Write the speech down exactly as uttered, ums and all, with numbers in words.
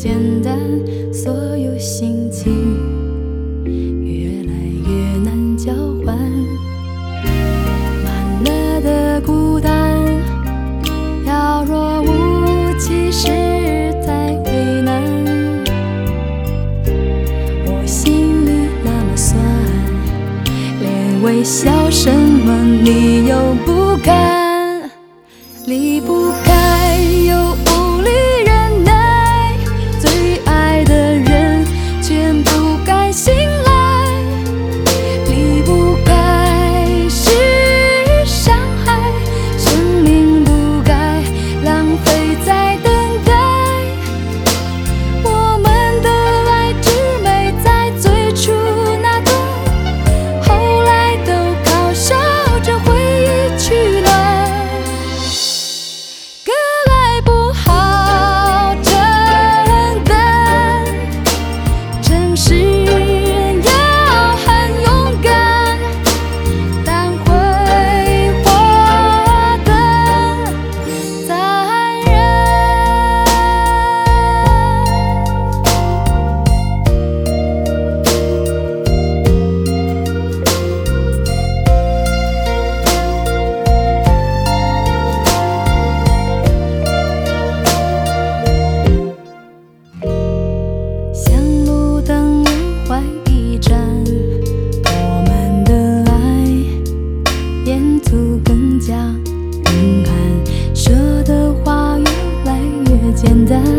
简单，所有心情越来越难交换，满了的孤单，要若无其事太为难。我心里那么酸，连微笑什么你又不敢，离不开又无力忍耐，最爱的人全不敢醒来，离不开是伤害，生命不该浪费在等待，我们的爱只美在最初那段，后来都靠笑着回忆取暖。个爱不好承担，诚实人要很勇敢，但会活得残忍。像路灯如怀一盏，我们的爱沿途更加震撼，说的话越来越简单。